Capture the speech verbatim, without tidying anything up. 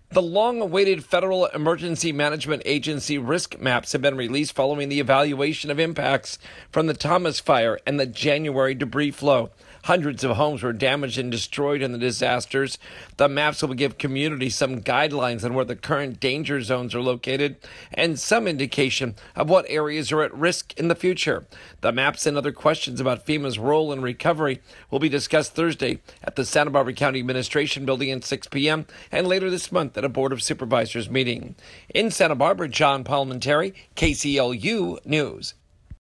The long-awaited Federal Emergency Management Agency risk maps have been released following the evaluation of impacts from the Thomas Fire and the January debris flow. Hundreds of homes were damaged and destroyed in the disasters. The maps will give communities some guidelines on where the current danger zones are located and some indication of what areas are at risk in the future. The maps and other questions about FEMA's role in recovery will be discussed Thursday at the Santa Barbara County Administration Building at six p.m. and later this month at a Board of Supervisors meeting. In Santa Barbara, John Palmentary, K C L U News.